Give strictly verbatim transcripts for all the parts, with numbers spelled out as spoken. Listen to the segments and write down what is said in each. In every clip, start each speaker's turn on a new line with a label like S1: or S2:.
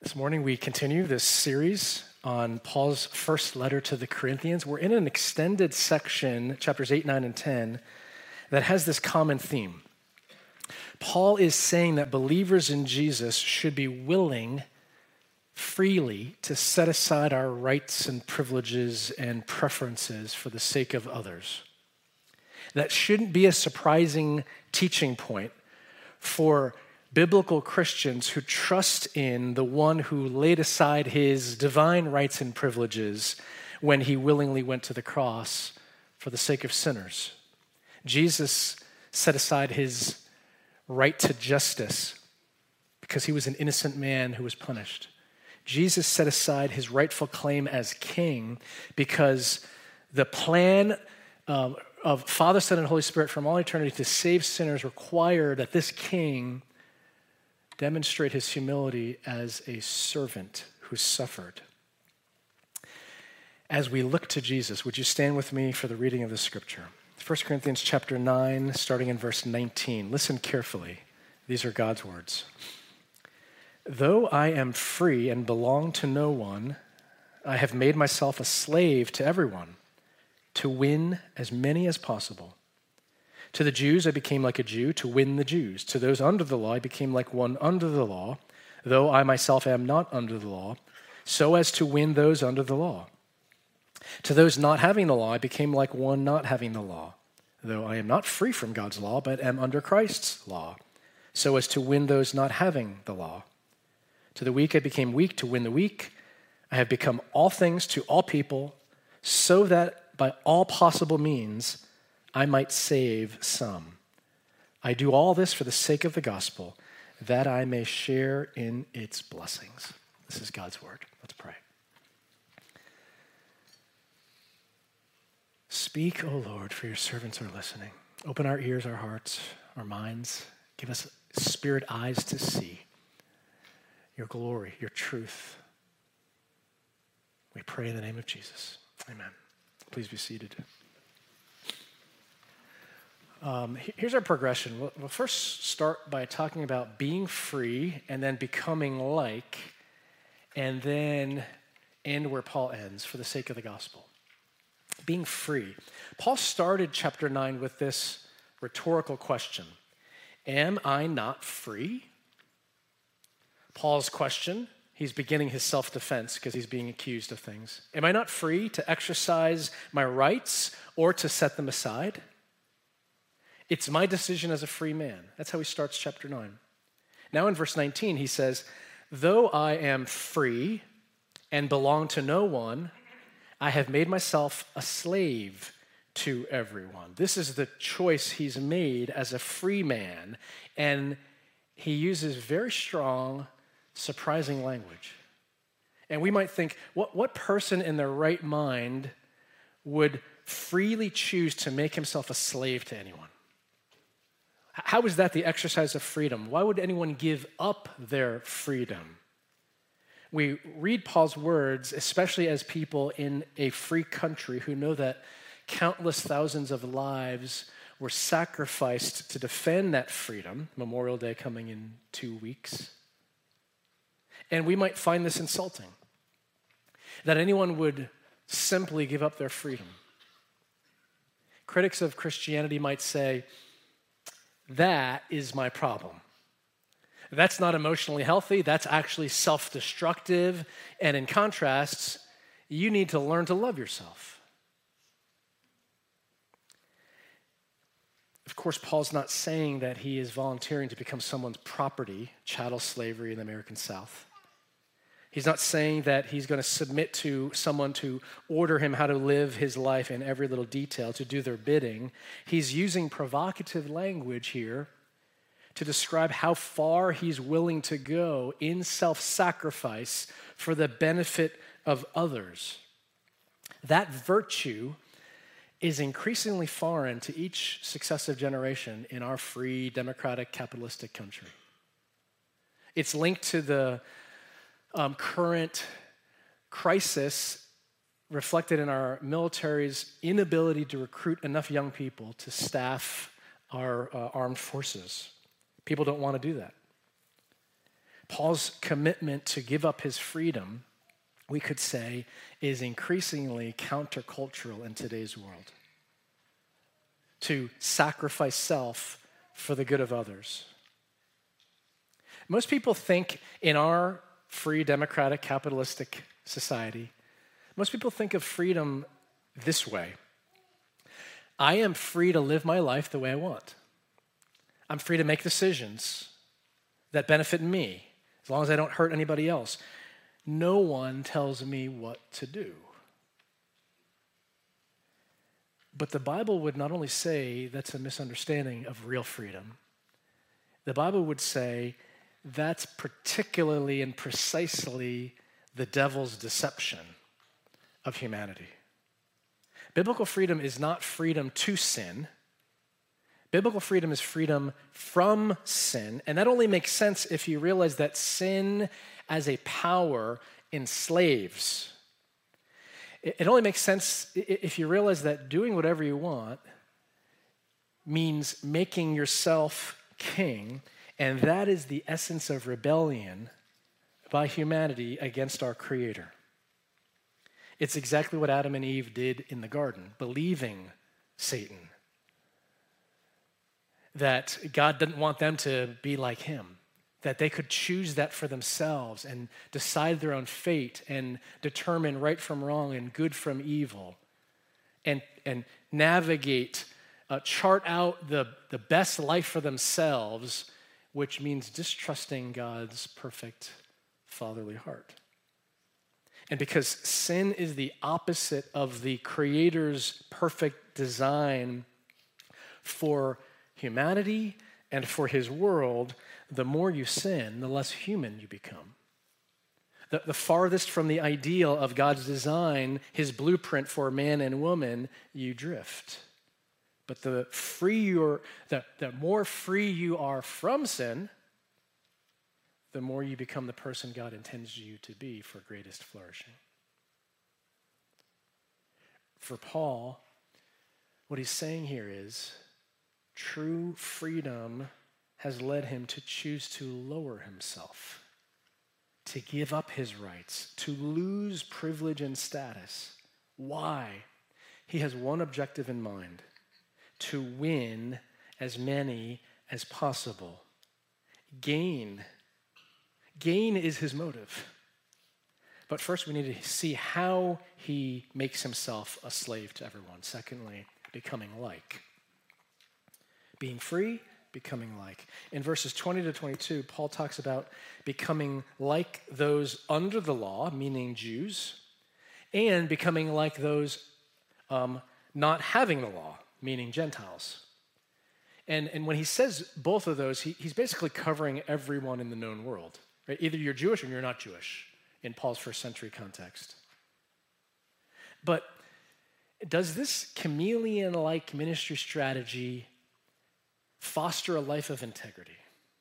S1: This morning we continue this series on Paul's first letter to the Corinthians. We're in an extended section, chapters eight, nine, and ten, that has this common theme. Paul is saying that believers in Jesus should be willing freely to set aside our rights and privileges and preferences for the sake of others. That shouldn't be a surprising teaching point for biblical Christians who trust in the one who laid aside his divine rights and privileges when he willingly went to the cross for the sake of sinners. Jesus set aside his right to justice because he was an innocent man who was punished. Jesus set aside his rightful claim as king because the plan um, of Father, Son, and Holy Spirit from all eternity to save sinners required that this king demonstrate his humility as a servant who suffered. As we look to Jesus, would you stand with me for the reading of the scripture? First Corinthians chapter nine, starting in verse nineteen. Listen carefully. These are God's words. Though I am free and belong to no one, I have made myself a slave to everyone to win as many as possible. To the Jews, I became like a Jew to win the Jews. To those under the law, I became like one under the law, though I myself am not under the law, so as to win those under the law. To those not having the law, I became like one not having the law, though I am not free from God's law, but am under Christ's law, so as to win those not having the law. To the weak, I became weak to win the weak. I have become all things to all people, so that by all possible means, I might save some. I do all this for the sake of the gospel, that I may share in its blessings. This is God's word. Let's pray. Speak, O Lord, for your servants are listening. Open our ears, our hearts, our minds. Give us spirit eyes to see your glory, your truth. We pray in the name of Jesus. Amen. Please be seated. Um, here's our progression. We'll, we'll first start by talking about being free and then becoming like, and then end where Paul ends for the sake of the gospel. Being free. Paul started chapter nine with this rhetorical question. Am I not free? Paul's question, he's beginning his self-defense because he's being accused of things. Am I not free to exercise my rights or to set them aside? It's my decision as a free man. That's how he starts chapter nine. Now in verse nineteen, he says, though I am free and belong to no one, I have made myself a slave to everyone. This is the choice he's made as a free man. And he uses very strong, surprising language. And we might think, what, what person in their right mind would freely choose to make himself a slave to anyone? How is that the exercise of freedom? Why would anyone give up their freedom? We read Paul's words, especially as people in a free country who know that countless thousands of lives were sacrificed to defend that freedom, Memorial Day coming in two weeks. And we might find this insulting, that anyone would simply give up their freedom. Critics of Christianity might say, that is my problem. That's not emotionally healthy. That's actually self-destructive. And in contrast, you need to learn to love yourself. Of course, Paul's not saying that he is volunteering to become someone's property, chattel slavery in the American South. He's not saying that he's going to submit to someone to order him how to live his life in every little detail, to do their bidding. He's using provocative language here to describe how far he's willing to go in self-sacrifice for the benefit of others. That virtue is increasingly foreign to each successive generation in our free, democratic, capitalistic country. It's linked to the Um, current crisis reflected in our military's inability to recruit enough young people to staff our uh, armed forces. People don't want to do that. Paul's commitment to give up his freedom, we could say, is increasingly countercultural in today's world. To sacrifice self for the good of others. Most people think in our free, democratic, capitalistic society, most people think of freedom this way. I am free to live my life the way I want. I'm free to make decisions that benefit me, as long as I don't hurt anybody else. No one tells me what to do. But the Bible would not only say that's a misunderstanding of real freedom, the Bible would say that's particularly and precisely the devil's deception of humanity. Biblical freedom is not freedom to sin. Biblical freedom is freedom from sin. And that only makes sense if you realize that sin as a power enslaves. It only makes sense if you realize that doing whatever you want means making yourself king, and that is the essence of rebellion by humanity against our Creator. It's exactly what Adam and Eve did in the garden, believing Satan. That God didn't want them to be like him, that they could choose that for themselves and decide their own fate and determine right from wrong and good from evil and, and navigate, uh, chart out the, the best life for themselves, which means distrusting God's perfect fatherly heart. And because sin is the opposite of the Creator's perfect design for humanity and for his world, the more you sin, the less human you become. The, the farthest from the ideal of God's design, his blueprint for man and woman, you drift. But the free you're, the, the more free you are from sin, the more you become the person God intends you to be for greatest flourishing. For Paul, what he's saying here is, true freedom has led him to choose to lower himself, to give up his rights, to lose privilege and status. Why? He has one objective in mind: to win as many as possible. Gain. Gain is his motive. But first we need to see how he makes himself a slave to everyone. Secondly, becoming like. Being free, becoming like. In verses twenty to twenty-two, Paul talks about becoming like those under the law, meaning Jews, and becoming like those um, not having the law, meaning Gentiles. And, and when he says both of those, he, he's basically covering everyone in the known world. Right? Either you're Jewish or you're not Jewish in Paul's first century context. But does this chameleon-like ministry strategy foster a life of integrity?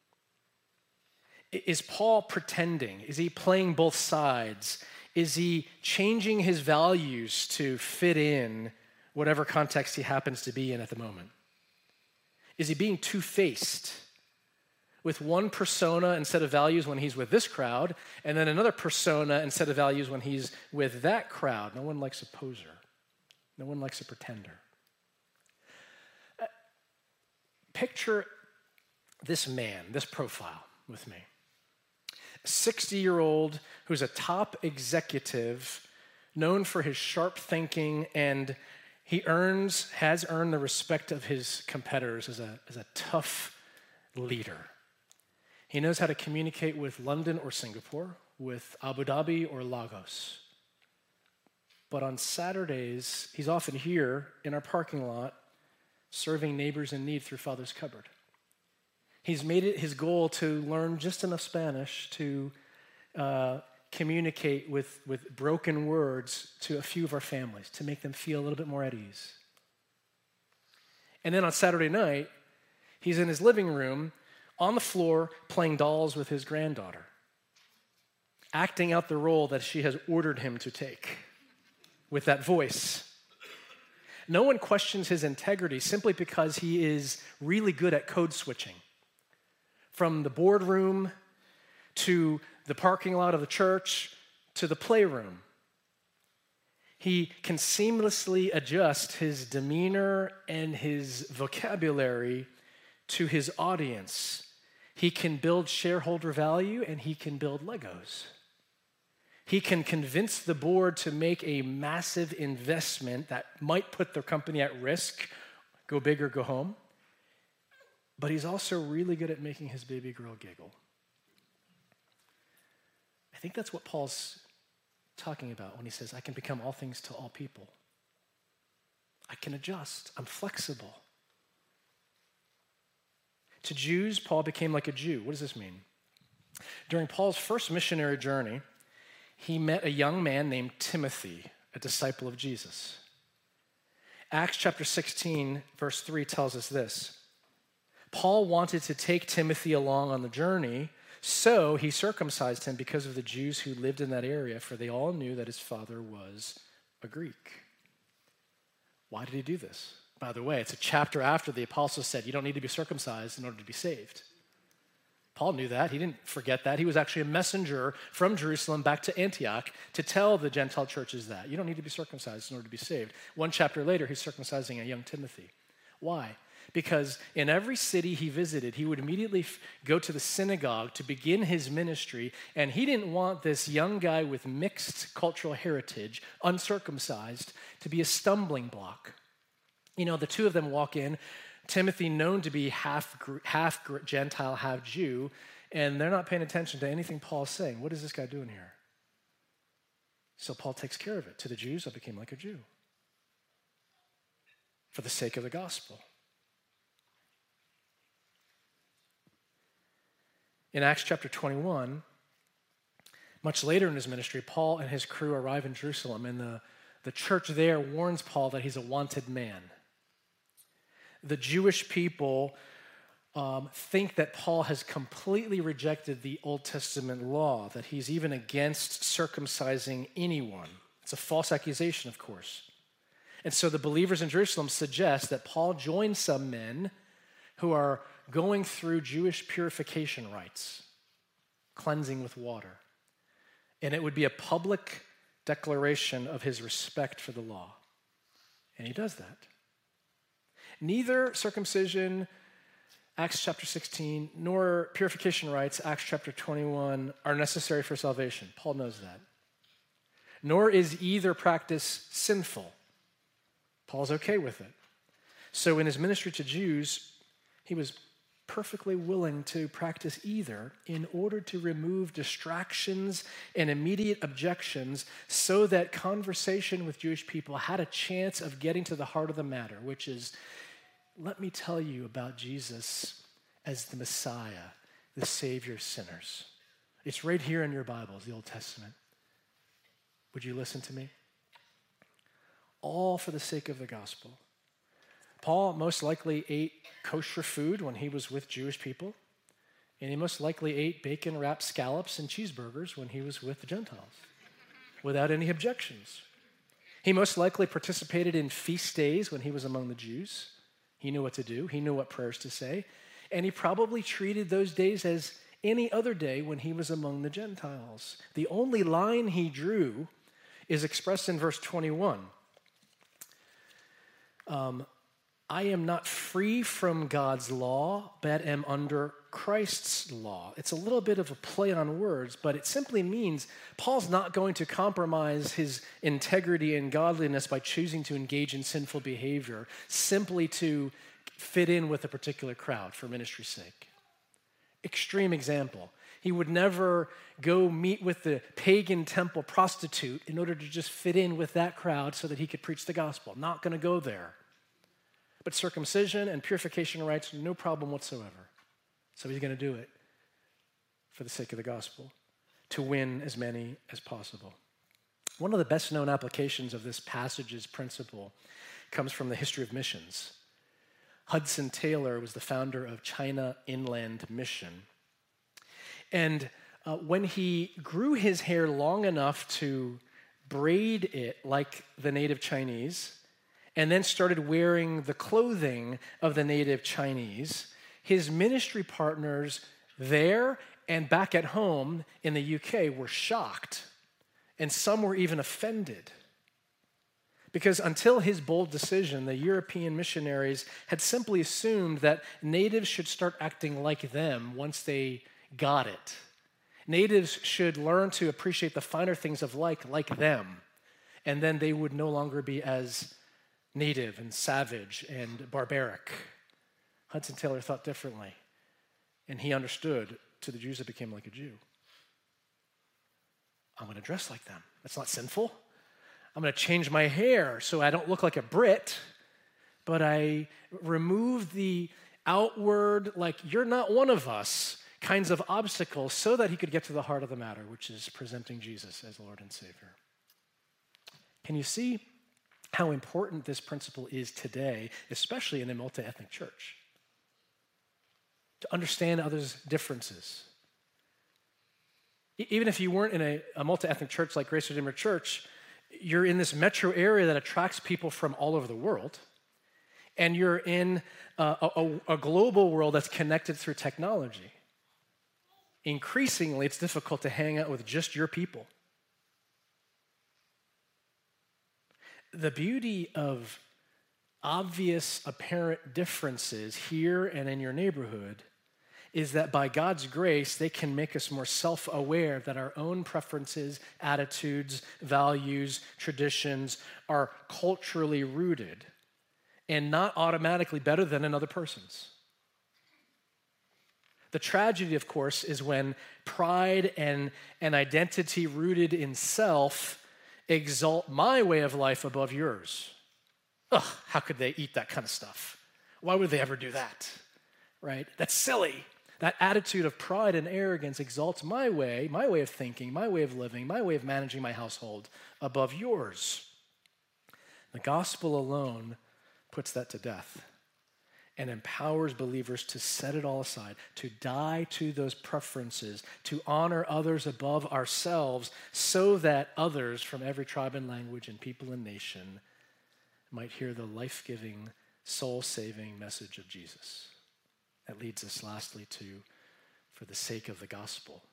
S1: Is Paul pretending? Is he playing both sides? Is he changing his values to fit in whatever context he happens to be in at the moment? Is he being two-faced with one persona and set of values when he's with this crowd, and then another persona and set of values when he's with that crowd? No one likes a poser. No one likes a pretender. Uh, picture this man, this profile with me. A sixty-year-old who's a top executive, known for his sharp thinking, and he earns, has earned the respect of his competitors as a, as a tough leader. He knows how to communicate with London or Singapore, with Abu Dhabi or Lagos. But on Saturdays, he's often here in our parking lot, serving neighbors in need through Father's Cupboard. He's made it his goal to learn just enough Spanish to uh, communicate with, with broken words to a few of our families, to make them feel a little bit more at ease. And then on Saturday night, he's in his living room, on the floor, playing dolls with his granddaughter, acting out the role that she has ordered him to take with that voice. No one questions his integrity simply because he is really good at code switching. From the boardroom to the parking lot of the church, to the playroom. He can seamlessly adjust his demeanor and his vocabulary to his audience. He can build shareholder value and he can build Legos. He can convince the board to make a massive investment that might put their company at risk, go big or go home. But he's also really good at making his baby girl giggle. I think that's what Paul's talking about when he says, I can become all things to all people. I can adjust. I'm flexible. To Jews, Paul became like a Jew. What does this mean? During Paul's first missionary journey, he met a young man named Timothy, a disciple of Jesus. Acts chapter sixteen, verse three tells us this. Paul wanted to take Timothy along on the journey, so he circumcised him because of the Jews who lived in that area, for they all knew that his father was a Greek. Why did he do this? By the way, it's a chapter after the apostles said you don't need to be circumcised in order to be saved. Paul knew that. He didn't forget that. He was actually a messenger from Jerusalem back to Antioch to tell the Gentile churches that. You don't need to be circumcised in order to be saved. One chapter later, he's circumcising a young Timothy. Why? Because in every city he visited, he would immediately f- go to the synagogue to begin his ministry, and he didn't want this young guy with mixed cultural heritage, uncircumcised, to be a stumbling block. You know, the two of them walk in, Timothy known to be half, half Gentile, half Jew, and they're not paying attention to anything Paul's saying. What is this guy doing here? So Paul takes care of it. To the Jews, I became like a Jew for the sake of the gospel. In Acts chapter twenty-one, much later in his ministry, Paul and his crew arrive in Jerusalem, and the, the church there warns Paul that he's a wanted man. The Jewish people um, think that Paul has completely rejected the Old Testament law, that he's even against circumcising anyone. It's a false accusation, of course. And so the believers in Jerusalem suggest that Paul join some men who are going through Jewish purification rites, cleansing with water. And it would be a public declaration of his respect for the law. And he does that. Neither circumcision, Acts chapter sixteen, nor purification rites, Acts chapter twenty-one, are necessary for salvation. Paul knows that. Nor is either practice sinful. Paul's okay with it. So in his ministry to Jews, he was perfectly willing to practice either in order to remove distractions and immediate objections so that conversation with Jewish people had a chance of getting to the heart of the matter, which is, let me tell you about Jesus as the Messiah, the Savior of sinners. It's right here in your Bibles, the Old Testament. Would you listen to me? All for the sake of the gospel. Paul most likely ate kosher food when he was with Jewish people, and he most likely ate bacon-wrapped scallops and cheeseburgers when he was with the Gentiles, without any objections. He most likely participated in feast days when he was among the Jews. He knew what to do. He knew what prayers to say. And he probably treated those days as any other day when he was among the Gentiles. The only line he drew is expressed in verse twenty-one. Um, I am not free from God's law, but am under Christ's law. It's a little bit of a play on words, but it simply means Paul's not going to compromise his integrity and godliness by choosing to engage in sinful behavior simply to fit in with a particular crowd for ministry's sake. Extreme example. He would never go meet with the pagan temple prostitute in order to just fit in with that crowd so that he could preach the gospel. Not going to go there. But circumcision and purification rites, no problem whatsoever. So he's going to do it for the sake of the gospel, to win as many as possible. One of the best known applications of this passage's principle comes from the history of missions. Hudson Taylor was the founder of China Inland Mission. And uh, when he grew his hair long enough to braid it like the native Chinese, and then started wearing the clothing of the native Chinese, his ministry partners there and back at home in the U K were shocked, and some were even offended. Because until his bold decision, the European missionaries had simply assumed that natives should start acting like them once they got it. Natives should learn to appreciate the finer things of life like them, and then they would no longer be as native and savage and barbaric. Hudson Taylor thought differently, and he understood to the Jews that became like a Jew. I'm going to dress like them. That's not sinful. I'm going to change my hair so I don't look like a Brit, but I remove the outward, like, you're not one of us kinds of obstacles so that he could get to the heart of the matter, which is presenting Jesus as Lord and Savior. Can you see how important this principle is today, especially in a multi-ethnic church? To understand others' differences. Even if you weren't in a, a multi-ethnic church like Grace Redeemer Church, you're in this metro area that attracts people from all over the world, and you're in a, a, a global world that's connected through technology. Increasingly, it's difficult to hang out with just your people. The beauty of obvious, apparent differences here and in your neighborhood is that by God's grace, they can make us more self-aware that our own preferences, attitudes, values, traditions are culturally rooted and not automatically better than another person's. The tragedy, of course, is when pride and an identity rooted in self exalt my way of life above yours. Ugh, how could they eat that kind of stuff? Why would they ever do that? Right? That's silly. That attitude of pride and arrogance exalts my way, my way of thinking, my way of living, my way of managing my household above yours. The gospel alone puts that to death and empowers believers to set it all aside, to die to those preferences, to honor others above ourselves so that others from every tribe and language and people and nation might hear the life-giving, soul-saving message of Jesus. That leads us lastly to, for the sake of the gospel.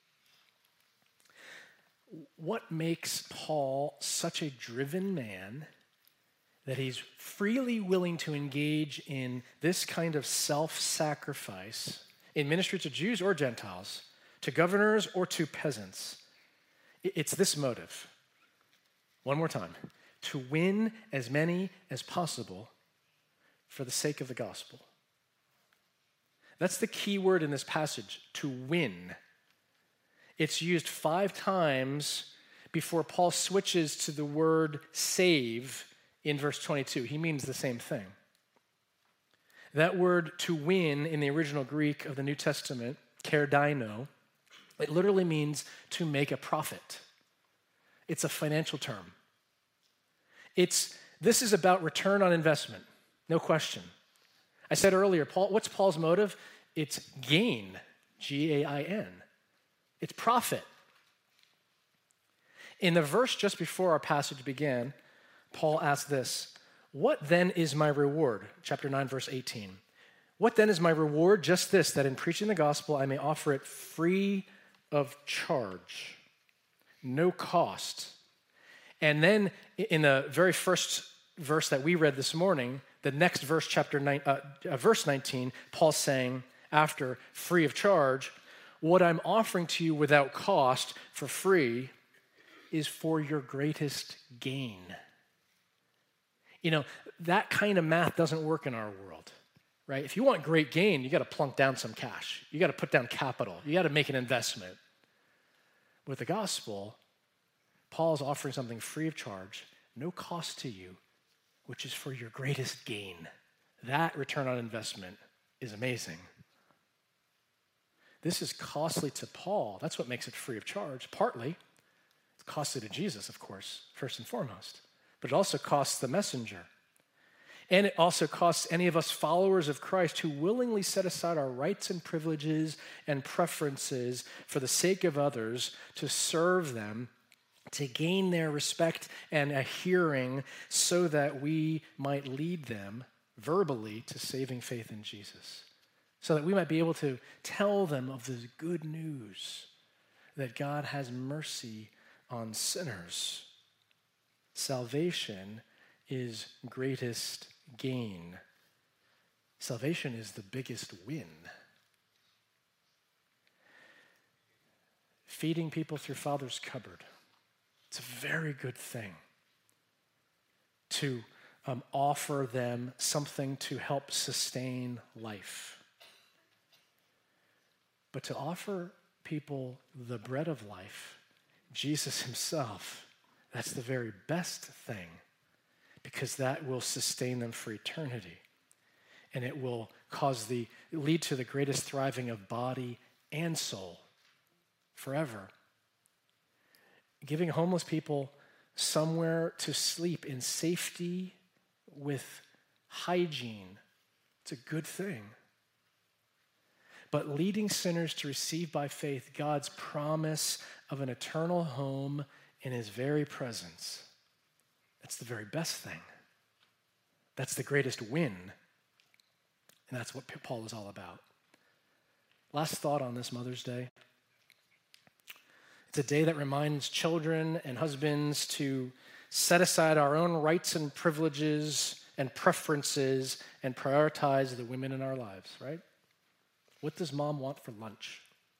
S1: What makes Paul such a driven man that he's freely willing to engage in this kind of self-sacrifice in ministry to Jews or Gentiles, to governors or to peasants? It's this motive. One more time. To win as many as possible for the sake of the gospel. That's the key word in this passage, to win. It's used five times before Paul switches to the word save in verse twenty-two. He means the same thing. That word to win in the original Greek of the New Testament, kerdino, it literally means to make a profit. It's a financial term. It's, this is about return on investment, no question. I said earlier, Paul, what's Paul's motive? It's gain, G A I N. It's profit. In the verse just before our passage began, Paul asked this, what then is my reward? Chapter nine, verse eighteen. What then is my reward? Just this, that in preaching the gospel I may offer it free of charge, no cost. And then in the very first verse that we read this morning, the next verse, chapter nine, uh, uh, verse nineteen, Paul's saying, after free of charge, what I'm offering to you without cost for free is for your greatest gain. You know, that kind of math doesn't work in our world, right? If you want great gain, you got to plunk down some cash. You got to put down capital. You got to make an investment. With the gospel, Paul's offering something free of charge, no cost to you, which is for your greatest gain. That return on investment is amazing. This is costly to Paul. That's what makes it free of charge. Partly, it's costly to Jesus, of course, first and foremost. But it also costs the messenger. And it also costs any of us followers of Christ who willingly set aside our rights and privileges and preferences for the sake of others to serve them, to gain their respect and a hearing so that we might lead them verbally to saving faith in Jesus. so that we might be able to tell them of this good news that God has mercy on sinners. Salvation is greatest gain. Salvation is the biggest win. Feeding people through Father's cupboard. It's a very good thing to um, offer them something to help sustain life. But to offer people the bread of life, Jesus himself, that's the very best thing, because that will sustain them for eternity. And it will cause the, lead to the greatest thriving of body and soul forever. Giving homeless people somewhere to sleep in safety with hygiene, it's a good thing. But leading sinners to receive by faith God's promise of an eternal home in his very presence, that's the very best thing. That's the greatest win. And that's what Paul is all about. Last thought on this Mother's Day. It's a day that reminds children and husbands to set aside our own rights and privileges and preferences and prioritize the women in our lives, right? What does mom want for lunch?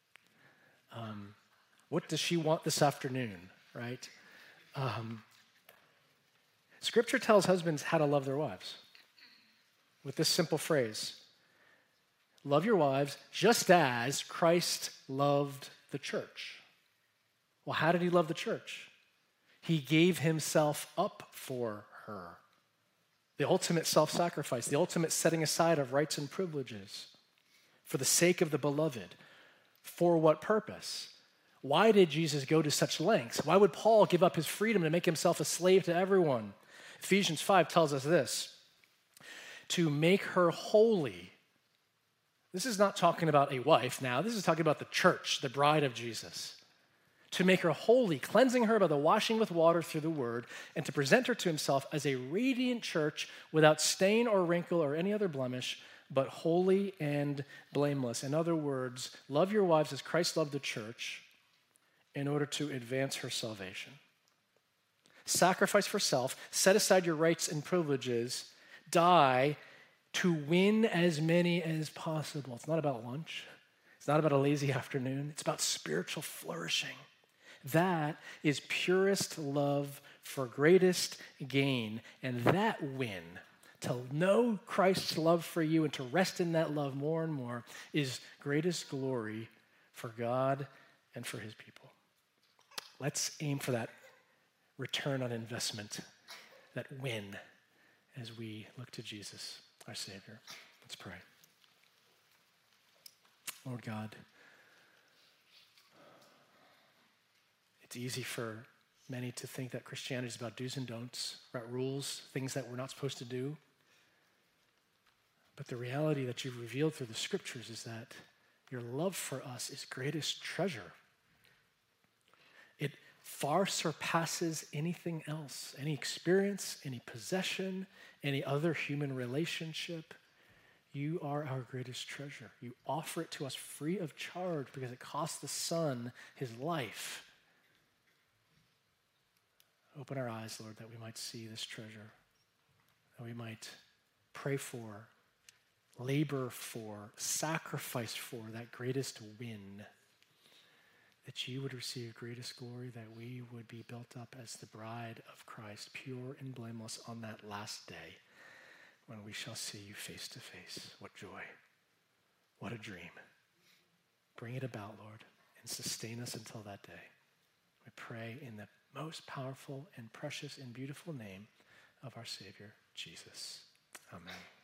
S1: Um, what does she want this afternoon, right? Um, scripture tells husbands how to love their wives with this simple phrase: love your wives just as Christ loved the church. Well, how did he love the church? He gave himself up for her. The ultimate self-sacrifice, the ultimate setting aside of rights and privileges for the sake of the beloved. For what purpose? Why did Jesus go to such lengths? Why would Paul give up his freedom to make himself a slave to everyone? Ephesians five tells us this: to make her holy. This is not talking about a wife now. This is talking about the church, the bride of Jesus. To make her holy, cleansing her by the washing with water through the word, and to present her to himself as a radiant church without stain or wrinkle or any other blemish, but holy and blameless. In other words, love your wives as Christ loved the church in order to advance her salvation. Sacrifice for self, set aside your rights and privileges, die to win as many as possible. It's not about lunch. It's not about a lazy afternoon. It's about spiritual flourishing. That is purest love for greatest gain. And that win, to know Christ's love for you and to rest in that love more and more, is greatest glory for God and for his people. Let's aim for that return on investment, that win, as we look to Jesus, our Savior. Let's pray. Lord God, it's easy for many to think that Christianity is about do's and don'ts, about rules, things that we're not supposed to do. But the reality that you've revealed through the scriptures is that your love for us is greatest treasure. It far surpasses anything else, any experience, any possession, any other human relationship. You are our greatest treasure. You offer it to us free of charge because it cost the Son his life. Open our eyes, Lord, that we might see this treasure, that we might pray for, labor for, sacrifice for that greatest win, that you would receive greatest glory, that we would be built up as the bride of Christ, pure and blameless on that last day when we shall see you face to face. What joy. What a dream. Bring it about, Lord, and sustain us until that day. We pray in the most powerful and precious and beautiful name of our Savior, Jesus. Amen.